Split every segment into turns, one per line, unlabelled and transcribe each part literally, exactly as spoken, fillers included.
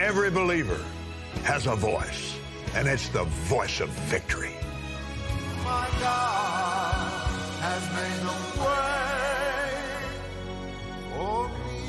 Every believer has a voice, and it's the voice of victory.
My God has made a way for me.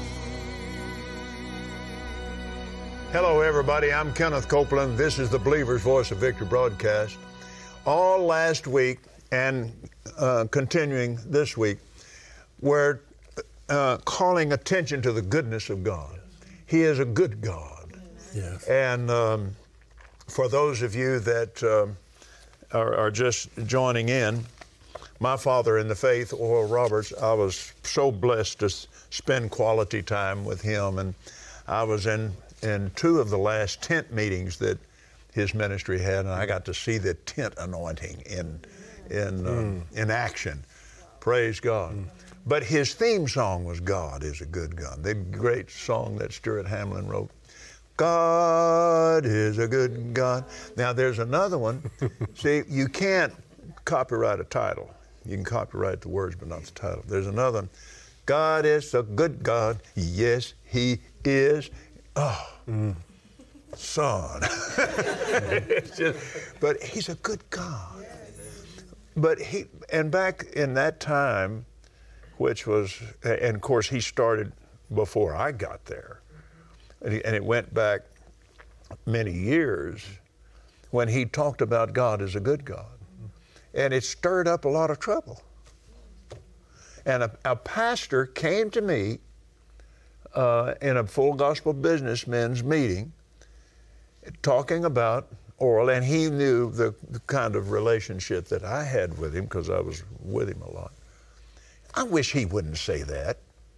Hello, everybody. I'm Kenneth Copeland. This is the Believer's Voice of Victory broadcast. All last week and uh, continuing this week, we're uh, calling attention to the goodness of God. He is a good God.
Yes.
And um, for those of you that um, are, are just joining in, my father in the faith, Oral Roberts, I was so blessed to s- spend quality time with him. And I was in, in two of the last tent meetings that his ministry had, and I got to see the tent anointing in, in, mm. uh, in action. Praise God. Mm. But his theme song was God is a Good God, the great song that Stuart Hamlin wrote. God is a good God. Now there's another one. See, you can't copyright a title. You can copyright the words, but not the title. There's another one. God is a good God. Yes, He is. Oh, mm. son. It's just, but He's a good God. But He, and back in that time, which was, and of course He started before I got there. And it went back many years when he talked about God as a good God. And it stirred up a lot of trouble. And a, a pastor came to me uh, in a full gospel businessmen's meeting talking about Oral, and he knew the, the kind of relationship that I had with him because I was with him a lot. I wish he wouldn't say that.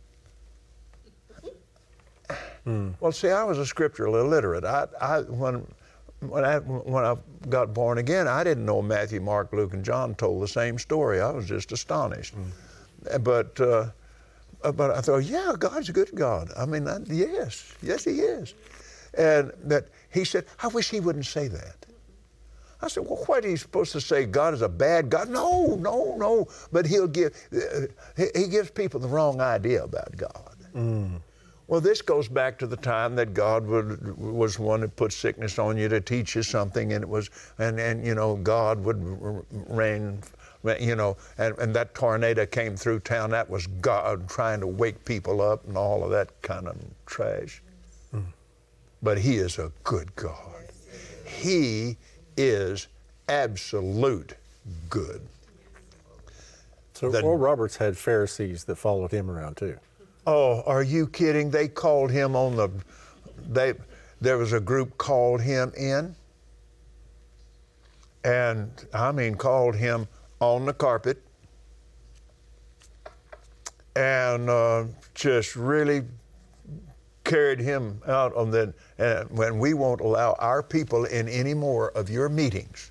Hmm. Well, see, I was a scriptural illiterate. I, I, when, when I, when I got born again, I didn't know Matthew, Mark, Luke, and John told the same story. I was just astonished. Hmm. But, uh, but I thought, yeah, God's a good God. I mean, I, yes, yes, He is. And that he said, I wish he wouldn't say that. I said, well, what are you supposed to say? God is a bad God? No, no, no. But he'll give, uh, he, he gives people the wrong idea about God. Mm. Well, this goes back to the time that God would, was one that put sickness on you to teach you something, and it was, and, and you know, God would rain, you know, and, and that tornado came through town. That was God trying to wake people up and all of that kind of trash. Mm. But He is a good God. He is absolute good.
So
the,
Oral Roberts had Pharisees that followed him around too.
Oh, are you kidding? They called him on the, they, there was a group called him in, and I mean called him on the carpet, and uh, just really carried him out on the, uh, when we won't allow our people in any more of your meetings.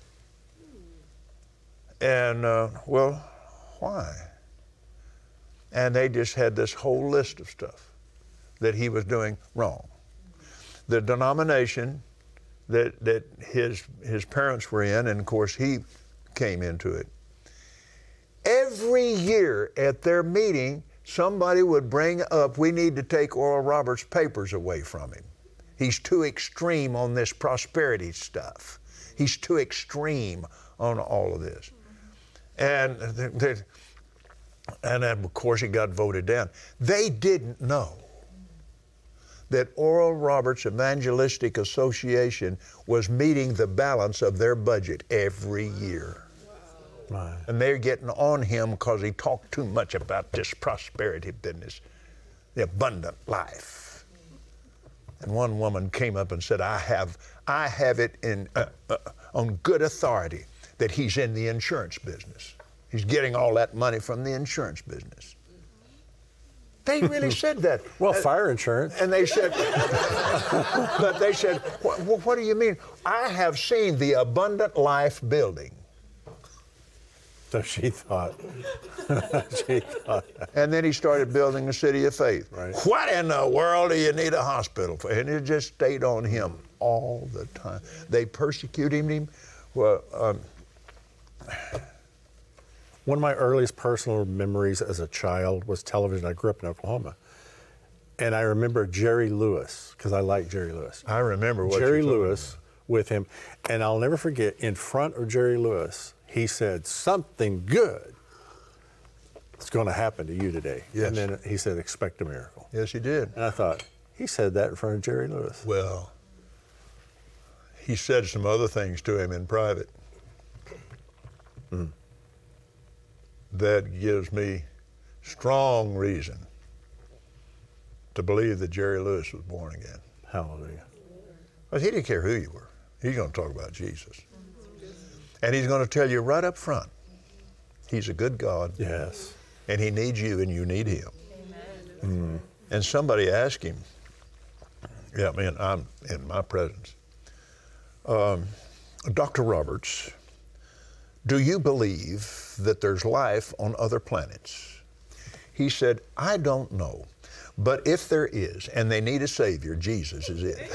And, uh, well, why? And they just had this whole list of stuff that he was doing wrong. The denomination that that his his parents were in, and of course he came into it. Every year at their meeting, somebody would bring up, we need to take Oral Roberts' papers away from him. He's too extreme on this prosperity stuff. He's too extreme on all of this. And they, they, And then, of course, he got voted down. They didn't know that Oral Roberts Evangelistic Association was meeting the balance of their budget every year. Wow. And they're getting on him because he talked too much about this prosperity business, the abundant life. And one woman came up and said, I have, I have it in uh, uh, on good authority that he's in the insurance business. He's getting all that money from the insurance business. They really said that.
Well, uh, fire insurance.
And they said, but they said, what, what do you mean? I have seen the Abundant Life building.
So she thought. she thought.
And then he started building the City of Faith.
Right.
What in the world do you need a hospital for? And it just stayed on him all the time. They persecuted him. Well, um,
One of my earliest personal memories as a child was television. I grew up in Oklahoma. And I remember Jerry Lewis, because I like Jerry Lewis.
I remember what
Jerry
you're talking
Lewis with him. And I'll never forget, in front of Jerry Lewis, he said, something good is going to happen to you today.
Yes.
And then he said, expect a miracle.
Yes, he did.
And I thought, he said that in front of Jerry Lewis.
Well, he said some other things to him in private.
Mm.
That gives me strong reason to believe that Jerry Lewis was born again.
Hallelujah.
But he didn't care who you were. He's going to talk about Jesus. And he's going to tell you right up front, he's a good God.
Yes.
And he needs you and you need him.
Mm.
And somebody asked him, yeah, man, I'm in my presence. Um, Doctor Roberts, do you believe that there's life on other planets? He said, I don't know, but if there is and they need a Savior, Jesus is it.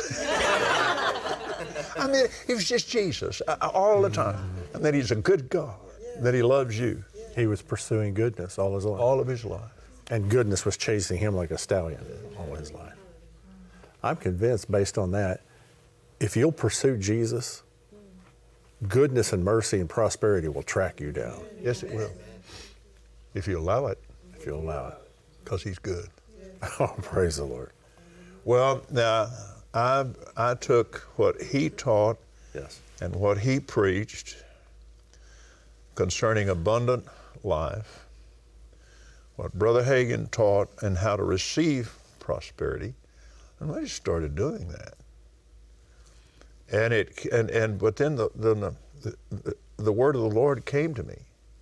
I mean, it was just Jesus uh, all the time, and that he's a good God, that he loves you.
He was pursuing goodness all his life.
All of his life.
And goodness was chasing him like a stallion all his life. I'm convinced, based on that, if you'll pursue Jesus, goodness and mercy and prosperity will track you down.
Yes, it will. If you allow it.
If you allow it.
Because he's good.
Oh, praise the Lord.
Well, now, I, I took what he taught
Yes.
and what he preached concerning abundant life, what Brother Hagin taught and how to receive prosperity, and I just started doing that. And it and, and but then the, the the the word of the Lord came to me.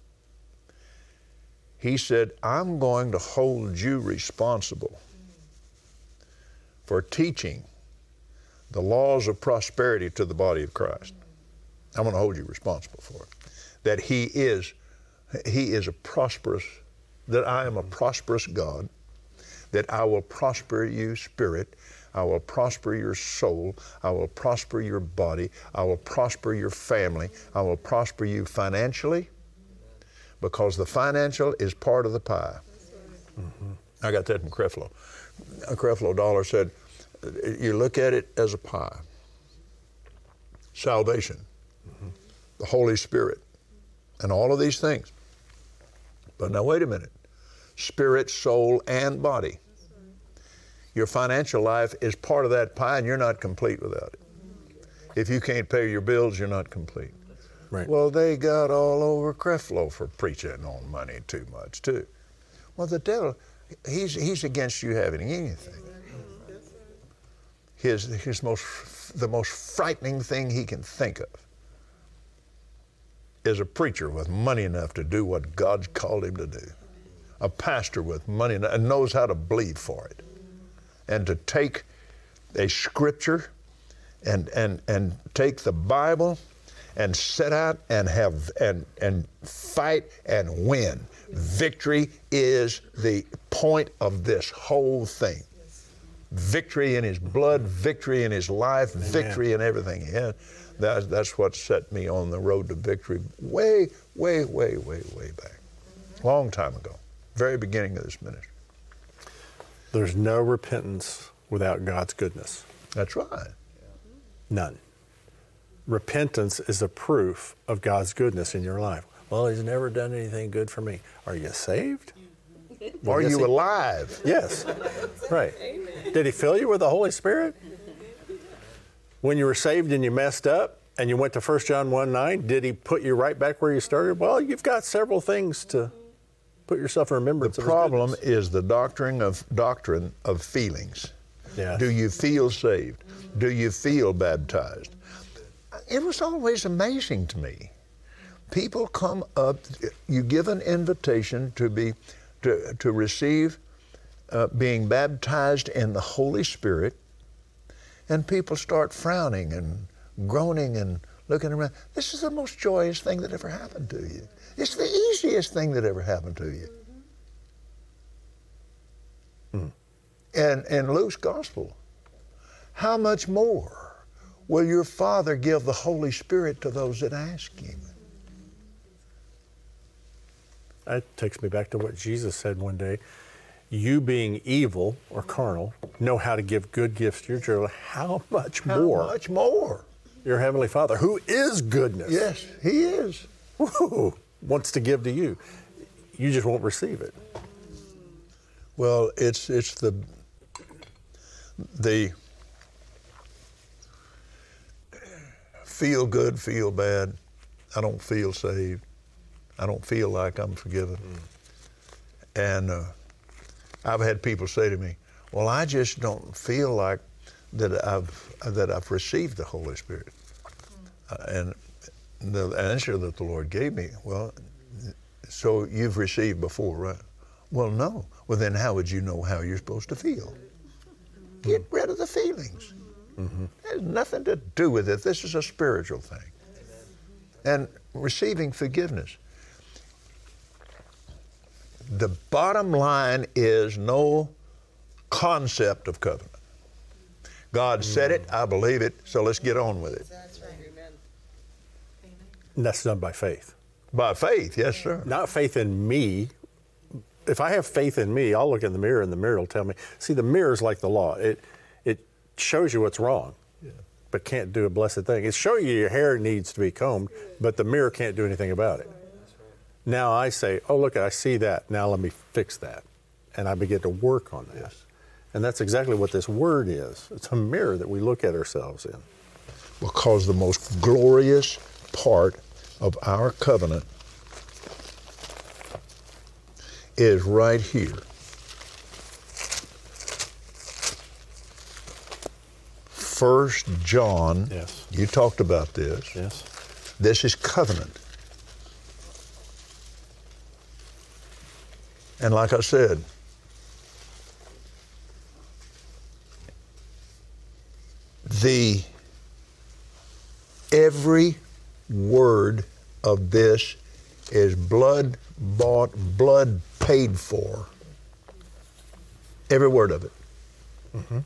He said, I'm going to hold you responsible for teaching the laws of prosperity to the body of Christ. I'm going to hold you responsible for it. That he is, he is a prosperous, that I am a prosperous God, that I will prosper you spirit, I will prosper your soul, I will prosper your body, I will prosper your family, I will prosper you financially, because the financial is part of the pie. Mm-hmm. I got that from Creflo. Creflo Dollar said, you look at it as a pie. Salvation, mm-hmm. the Holy Spirit, and all of these things. But now wait a minute. Spirit, soul, and body. Your financial life is part of that pie, and you're not complete without it. If you can't pay your bills, you're not complete.
Right.
Well, they got all over Creflo for preaching on money too much, too. Well, the devil, he's, he's against you having anything. His, his most, the most frightening thing he can think of is a preacher with money enough to do what God's called him to do. A pastor with money enough and knows how to bleed for it. And to take a scripture and, and, and take the Bible and set out and have and and fight and win. Victory is the point of this whole thing. Victory in his blood, victory in his life, Amen. Victory in everything he had. That, that's what set me on the road to victory way, way, way, way, way back. Long time ago. Very beginning of this ministry.
There's no repentance without God's goodness.
That's right.
None. Repentance is a proof of God's goodness in your life. Well, he's never done anything good for me. Are you saved? Well,
Are you
he,
alive?
Yes. Right. Amen. Did he fill you with the Holy Spirit? When you were saved and you messed up and you went to First John one nine, did he put you right back where you started? Well, you've got several things to put yourself in remembrance
The
of his
problem
goodness.
is the doctrine of doctrine of feelings.
Yes.
Do you feel saved? Do you feel baptized? It was always amazing to me. People come up, you give an invitation to be, to, to receive uh, being baptized in the Holy Spirit, and people start frowning and groaning and looking around. This is the most joyous thing that ever happened to you. It's the easiest thing that ever happened to you. Mm. And in Luke's gospel, how much more will your Father give the Holy Spirit to those that ask him?
That takes me back to what Jesus said one day. you being evil or carnal know how to give good gifts to your children, how much
How
more
much more?
your Heavenly Father, who is goodness,
Yes, He is.
woo, wants to give to you. You just won't receive it.
Well, it's it's the the feel good, feel bad. I don't feel saved. I don't feel like I'm forgiven. Mm. And uh, I've had people say to me, "Well, I just don't feel like that I've that I've received the Holy Spirit." Mm. Uh, and the answer that the Lord gave me, well, so you've received before, right? Well, no. Well, then how would you know how you're supposed to feel? Get rid of the feelings. Mm-hmm. It has nothing to do with it. This is a spiritual thing. And receiving forgiveness. The bottom line is no concept of covenant. God said it, I believe it, so let's get on with it.
That's right. Amen.
And that's done by faith.
By faith, yes, sir.
Not faith in me. If I have faith in me, I'll look in the mirror and the mirror will tell me. See, the mirror is like the law. It it shows you what's wrong, yeah, but can't do a blessed thing. It shows you your hair needs to be combed, but the mirror can't do anything about it. Now I say, oh, look, I see that. Now let me fix that. And I begin to work on that. Yes. And that's exactly what this word is. It's a mirror that we look at ourselves in.
Because the most glorious part of our covenant is right here. First John,
yes,
you talked about this.
Yes.
This is covenant. And like I said, the every word of this is blood bought, blood paid for. Every word of it. Mm-hmm.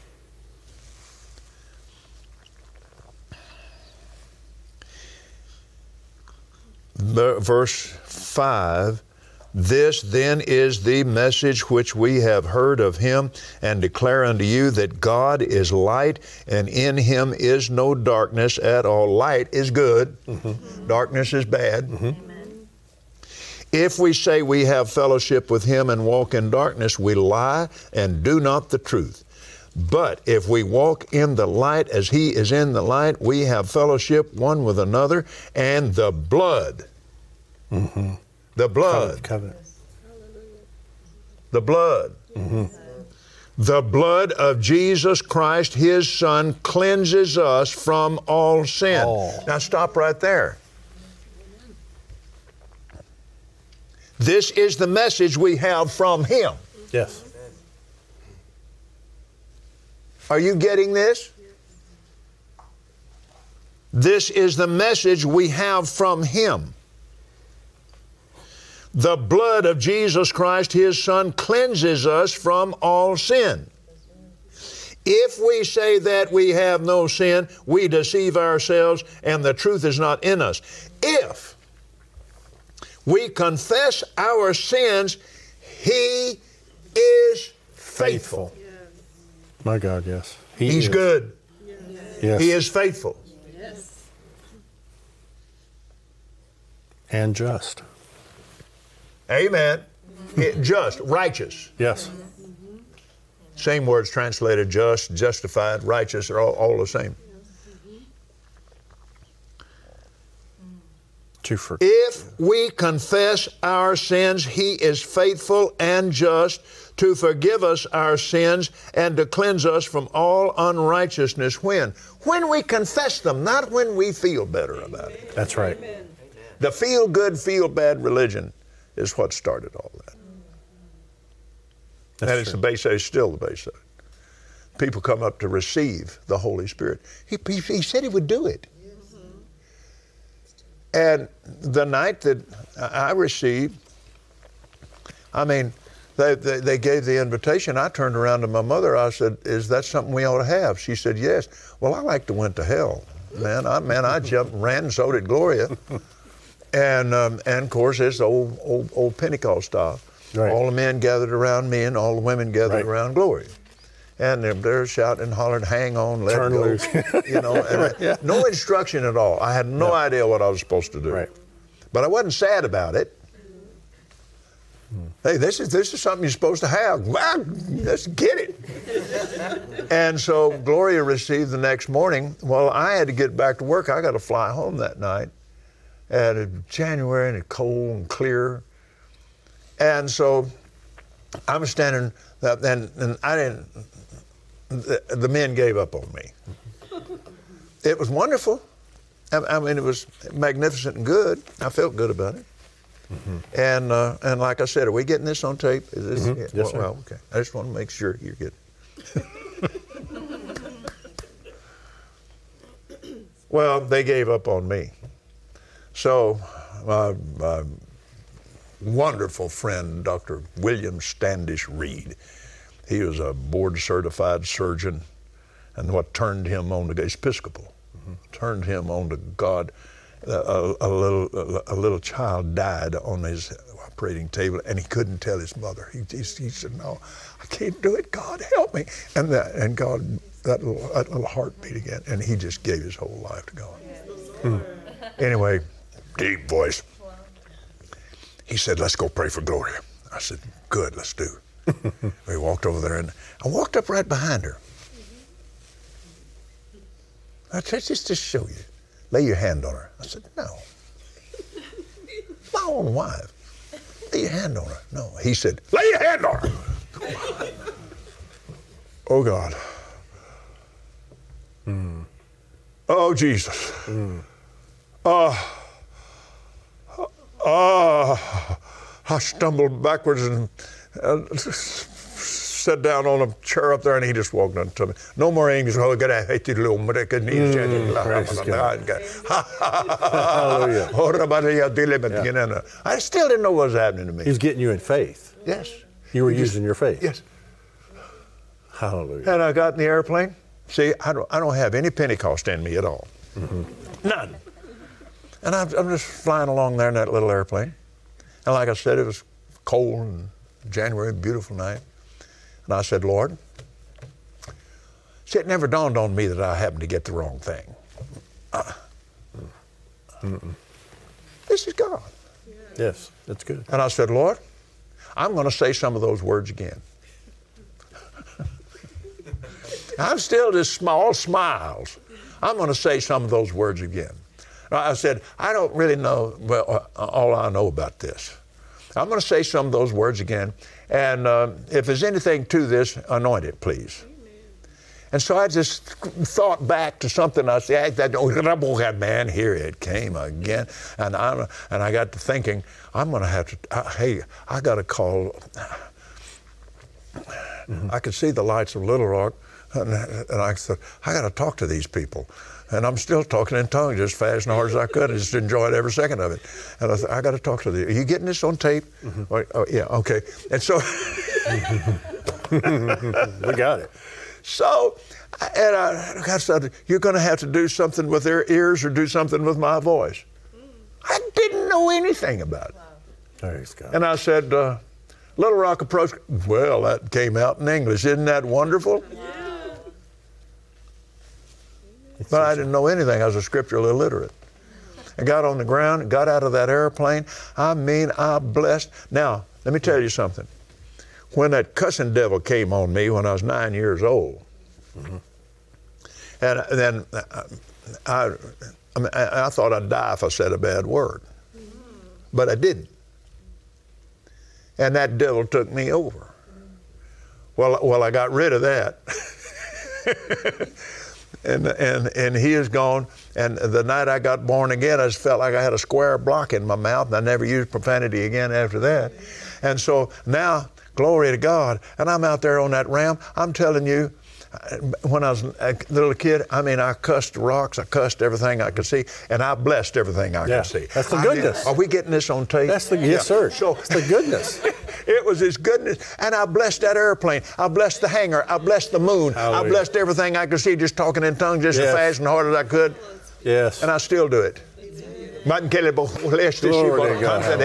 Verse five, this then is the message which we have heard of him and declare unto you, that God is light and in him is no darkness at all. Light is good, mm-hmm, darkness is bad. Mm-hmm. If we say we have fellowship with him and walk in darkness, we lie and do not the truth. But if we walk in the light as he is in the light, we have fellowship one with another, and the blood, mm-hmm, the blood,
covenant,
the blood, mm-hmm, the blood of Jesus Christ, his Son, cleanses us from all sin. Oh. Now stop right there. This is the message we have from him.
Yes.
Are you getting this? This is the message we have from him. The blood of Jesus Christ, his Son, cleanses us from all sin. If we say that we have no sin, we deceive ourselves and the truth is not in us. If we confess our sins, he is faithful.
faithful. My God, yes.
He He's
is.
good.
Yes.
He is faithful.
Yes.
And just.
Amen. It, just, righteous.
Yes.
Same words translated just, justified, righteous are all, all the same.
To for-
if we confess our sins, he is faithful and just to forgive us our sins and to cleanse us from all unrighteousness. When? When we confess them, not when we feel better about it.
That's right.
Amen.
The feel good, feel bad religion is what started all that.
That's
and it's
true.
the base, it's still the base of it. People come up to receive the Holy Spirit. He, he, he said he would do it. And the night that I received, I mean, they, they, they gave the invitation. I turned around to my mother. I said, is that something we ought to have? She said, yes. Well, I like to went to hell, man. I, man, I jumped and ran, and so did Gloria. And, um, and of course, it's old, old, old Pentecost style.
Right.
All the men gathered around me and all the women gathered
Right.
around Gloria. And they're, they're shouting and hollering, hang on, let
Turn
go.
loose.
You know, and I-
Yeah.
no instruction at all. I had no
No.
idea what I was supposed to do.
Right.
But I wasn't sad about it. Hey, this is this is something you're supposed to have. Well, let's get it. And so Gloria received the next morning. Well, I had to get back to work. I got to fly home that night. And it's January and it's cold and clear. And so I'm standing, and, and I didn't, the, the men gave up on me. It was wonderful. I, I mean, it was magnificent and good. I felt good about it. Mm-hmm. And uh, and like I said, are we getting this on tape? Is this,
Mm-hmm.
yeah,
Yes,
well,
sir.
well, okay. I just want to make sure you're getting Well, they gave up on me. So my, my wonderful friend, Doctor William Standish Reed, he was a board-certified surgeon, and what turned him on to he's Episcopal, mm-hmm. turned him on to God. A, a little a, a little child died on his operating table, and he couldn't tell his mother. He, he, he said, "No, I can't do it. God help me!" And that and God that little, that little heart beat again, and he just gave his whole life to God. Hmm. Anyway, deep voice. He said, "Let's go pray for Gloria." I said, "Good, let's do." We walked over there, and I walked up right behind her. I said, "Just to show you, lay your hand on her." I said, "No, my own wife. Lay your hand on her." No, he said, "Lay your hand on her." Oh God. Mm. Oh Jesus. Mm. Uh, uh, I stumbled backwards and uh, sat down on a chair up there, and he just walked up to me. No more English. Oh, get a hate little American. Hallelujah. I still didn't know what was happening to me.
He was getting you in faith.
Yes.
You were
He
using
just,
your faith.
Yes.
Hallelujah.
And I got in the airplane. See, I don't, I don't have any Pentecost in me at all.
Mm-hmm.
None. And I'm, I'm just flying along there in that little airplane. And like I said, it was cold and January, beautiful night. And I said, "Lord," see, it never dawned on me that I happened to get the wrong thing. Uh, this is God.
Yes, that's good.
And I said, "Lord, I'm going to say some of those words again." I'm still just small smiles. I'm going to say some of those words again. I said, "I don't really know well, uh, all I know about this. I'm going to say some of those words again. And uh, if there's anything to this, anoint it, please." And so I just thought back to something I said, that, oh, man, here it came again. And I, and I got to thinking, I'm going to have to, uh, hey, I got to call. Mm-hmm. I could see the lights of Little Rock, and, and I said, I got to talk to these people. And I'm still talking in tongues as fast and hard as I could. I just enjoyed every second of it. And I said, I got to talk to them. Are you getting this on tape? Mm-hmm. Oh, oh, yeah, okay. And so.
We got it.
So, and I, I said, "You're going to have to do something with their ears or do something with my voice." I didn't know anything about it.
Praise God.
And I said, uh, Little Rock approach. Well, that came out in English. Isn't that wonderful? Yeah. But I didn't know anything. I was a scriptural illiterate. I got on the ground, got out of that airplane. I mean, I blessed. Now, let me tell you something. When that cussing devil came on me when I was nine years old, mm-hmm. and then I, I, mean, I, I thought I'd die if I said a bad word, mm-hmm. but I didn't. And that devil took me over. Well, well, I got rid of that. And, and, and he is gone. And the night I got born again, I just felt like I had a square block in my mouth, and I never used profanity again after that. And so now, glory to God, and I'm out there on that ram. I'm telling you, when I was a little kid, I mean, I cussed rocks, I cussed everything I could see, and I blessed everything I
yeah,
could see.
That's the
I
goodness.
Mean, are we getting this on tape?
That's the, yes, yeah. sir. So, that's the goodness.
It was his goodness. And I blessed that airplane. I blessed the hangar. I blessed the moon. Hallelujah. I blessed everything I could see, just talking in tongues just yes. as fast and hard as I could.
Yes.
And I still do it.
Glory to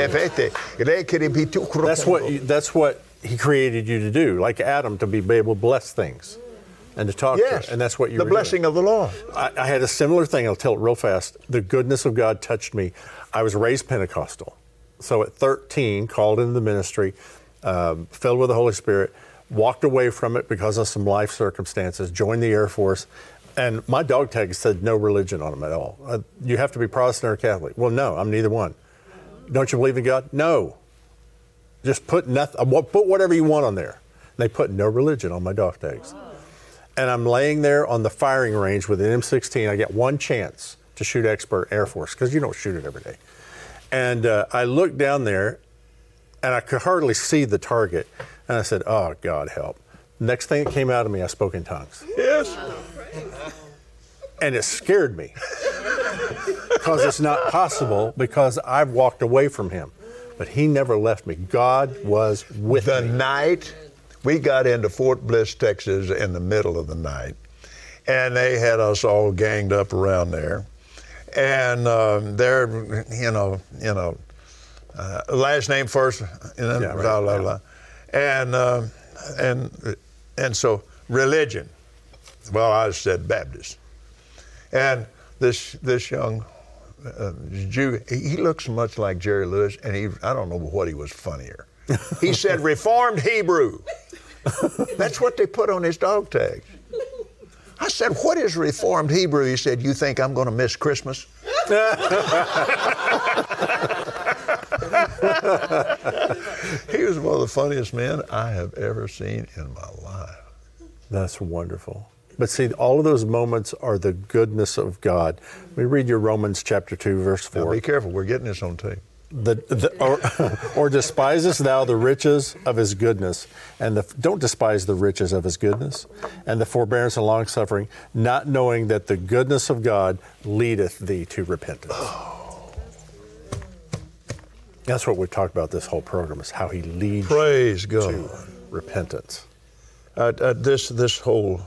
God. That's what you, that's what He created you to do, like Adam, to be able to bless things and to talk
Yes,
to. And that's what you
the
were
blessing
doing.
of the Lord.
I, I had a similar thing. I'll tell it real fast. The goodness of God touched me. I was raised Pentecostal. So at thirteen, called into the ministry, um, filled with the Holy Spirit, walked away from it because of some life circumstances, joined the Air Force. And my dog tag said no religion on them at all. Uh, you have to be Protestant or Catholic. Well, no, I'm neither one. Don't you believe in God? No. Just put nothing. Put whatever you want on there. They put no religion on my dog tags. And I'm laying there on the firing range with an M sixteen. I get one chance to shoot expert Air Force because you don't shoot it every day. And uh, I looked down there, and I could hardly see the target. And I said, "Oh, God, help!" Next thing that came out of me, I spoke in tongues.
Yes.
And it scared me because it's not possible, because I've walked away from Him. But He never left me. God was with
The
me.
night we got into Fort Bliss, Texas, in the middle of the night, and they had us all ganged up around there. And um, they're, you know, you know, uh, last name first, you know,
Yeah, right,
blah, blah,
yeah.
blah. And, uh, and, and so religion, well, I said Baptist. And this this young uh, Jew, he, he looks much like Jerry Lewis, and he, I don't know what he was funnier. He said Reformed Hebrew. That's what they put on his dog tags. I said, what is Reformed Hebrew? He said, you think I'm going to miss Christmas? He was one of the funniest men I have ever seen in my life.
That's wonderful. But see, all of those moments are the goodness of God. Let me read you Romans chapter two, verse
Now
four.
be careful, we're getting this on tape.
The, the, or, or despisest thou the riches of His goodness, and the, don't despise the riches of His goodness, and the forbearance and long-suffering, not knowing that the goodness of God leadeth thee to repentance. Oh. That's what we've talked about this whole program, is how He leads
Praise
you
God.
to repentance.
Uh, uh, this this whole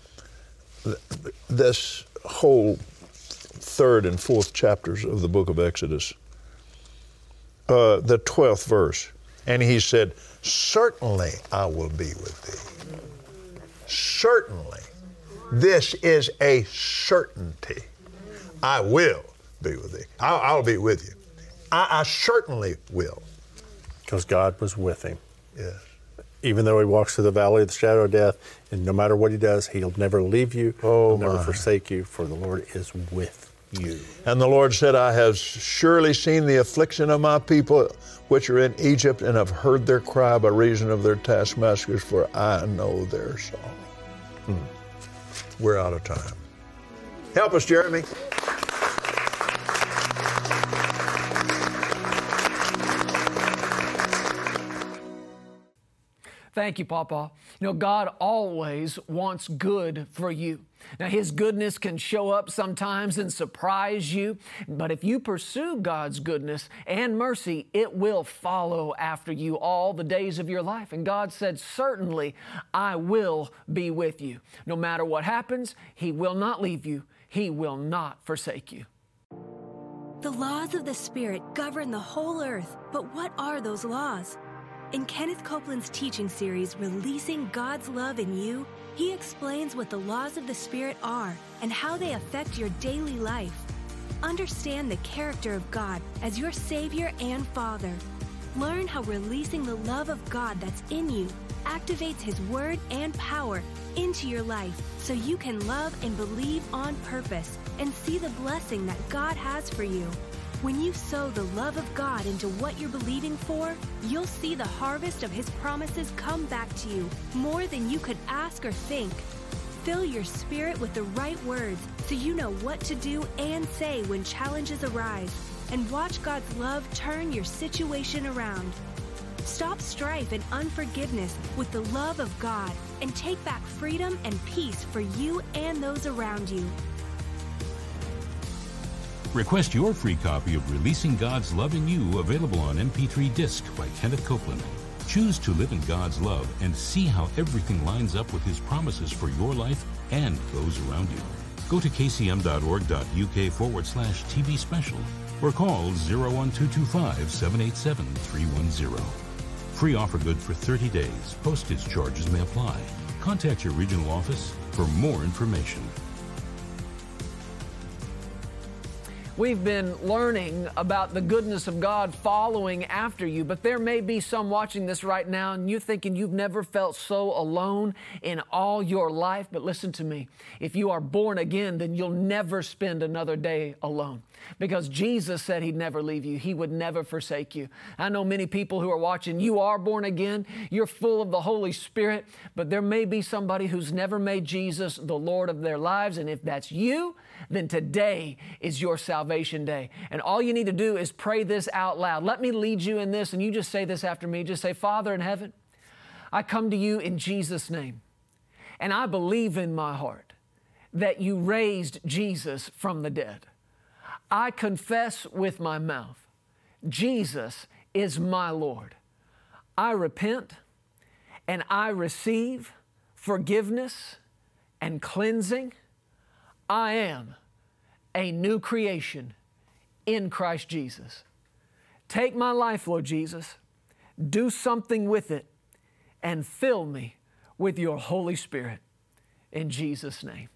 this whole third and fourth chapters of the book of Exodus. Uh, the twelfth verse, and He said, certainly I will be with thee. Certainly. This is a certainty. I will be with thee. I'll, I'll be with you. I, I certainly will.
Because God was with him.
Yes.
Even though he walks through the valley of the shadow of death, and no matter what he does, He'll never leave you,
Oh,
He'll never
my.
forsake you, for the Lord is with you.
And the Lord said, I have surely seen the affliction of my people which are in Egypt, and have heard their cry by reason of their taskmasters, for I know their sorrow. Hmm. We're out of time. Help us, Jeremy.
Thank you, Papa. You know, God always wants good for you. Now, His goodness can show up sometimes and surprise you, but if you pursue God's goodness and mercy, it will follow after you all the days of your life. And God said, certainly, I will be with you. No matter what happens, He will not leave you. He will not forsake you.
The laws of the Spirit govern the whole earth, but what are those laws? In Kenneth Copeland's teaching series, Releasing God's Love in You, he explains what the laws of the Spirit are and how they affect your daily life. Understand the character of God as your Savior and Father. Learn how releasing the love of God that's in you activates His Word and power into your life so you can love and believe on purpose and see the blessing that God has for you. When you sow the love of God into what you're believing for, you'll see the harvest of His promises come back to you more than you could ask or think. Fill your spirit with the right words so you know what to do and say when challenges arise, and watch God's love turn your situation around. Stop strife and unforgiveness with the love of God and take back freedom and peace for you and those around you.
Request your free copy of Releasing God's Love in You, available on M P three disc by Kenneth Copeland. Choose to live in God's love and see how everything lines up with His promises for your life and those around you. Go to kcm.org.uk forward slash TV special or call zero one two two five, seven eight seven, three one zero. Free offer good for thirty days. Postage charges may apply. Contact your regional office for more information.
We've been learning about the goodness of God following after you, but there may be some watching this right now and you're thinking you've never felt so alone in all your life. But listen to me. If you are born again, then you'll never spend another day alone, because Jesus said He'd never leave you. He would never forsake you. I know many people who are watching, you are born again, you're full of the Holy Spirit, but there may be somebody who's never made Jesus the Lord of their lives. And if that's you, then today is your salvation day. And all you need to do is pray this out loud. Let me lead you in this, and you just say this after me. Just say, Father in heaven, I come to you in Jesus' name, and I believe in my heart that you raised Jesus from the dead. I confess with my mouth, Jesus is my Lord. I repent and I receive forgiveness and cleansing. I am a new creation in Christ Jesus. Take my life, Lord Jesus, do something with it, and fill me with your Holy Spirit. In Jesus' name,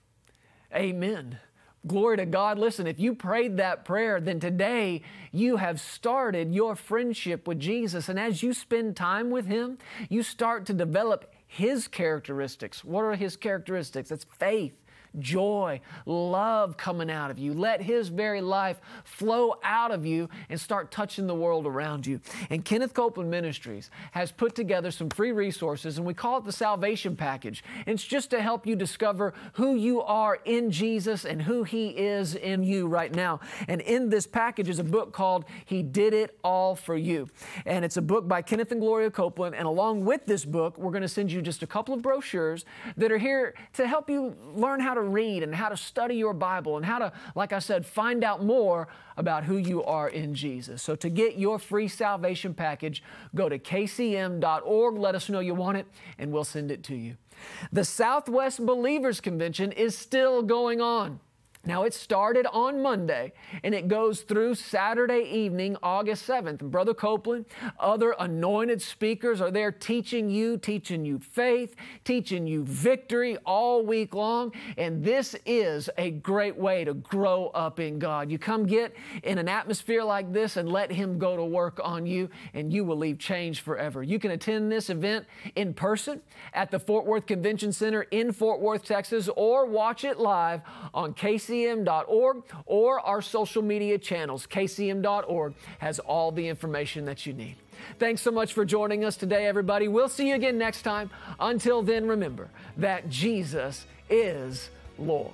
amen. Glory to God. Listen, if you prayed that prayer, then today you have started your friendship with Jesus. And as you spend time with Him, you start to develop His characteristics. What are His characteristics? It's faith, joy, love coming out of you. Let His very life flow out of you and start touching the world around you. And Kenneth Copeland Ministries has put together some free resources, and we call it the Salvation Package. And it's just to help you discover who you are in Jesus and who He is in you right now. And in this package is a book called He Did It All For You. And it's a book by Kenneth and Gloria Copeland. And along with this book, we're going to send you just a couple of brochures that are here to help you learn how to read and how to study your Bible and how to, like I said, find out more about who you are in Jesus. So to get your free salvation package, go to K C M dot org, let us know you want it, and we'll send it to you. The Southwest Believers Convention is still going on. Now, it started on Monday, and it goes through Saturday evening, August seventh. And Brother Copeland, other anointed speakers are there teaching you, teaching you faith, teaching you victory all week long. And this is a great way to grow up in God. You come get in an atmosphere like this and let Him go to work on you, and you will leave changed forever. You can attend this event in person at the Fort Worth Convention Center in Fort Worth, Texas, or watch it live on K C M dot org or our social media channels. K C M dot org has all the information that you need. Thanks so much for joining us today, everybody. We'll see you again next time. Until then, remember that Jesus is Lord.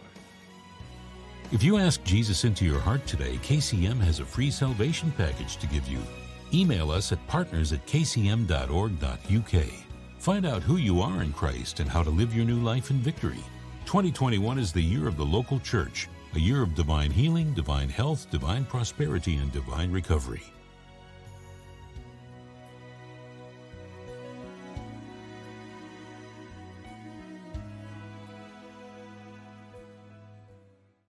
If you ask Jesus into your heart today, K C M has a free salvation package to give you. Email us at partners at K C M dot org dot U K. Find out who you are in Christ and how to live your new life in victory. twenty twenty-one is the year of the local church, a year of divine healing, divine health, divine prosperity, and divine recovery.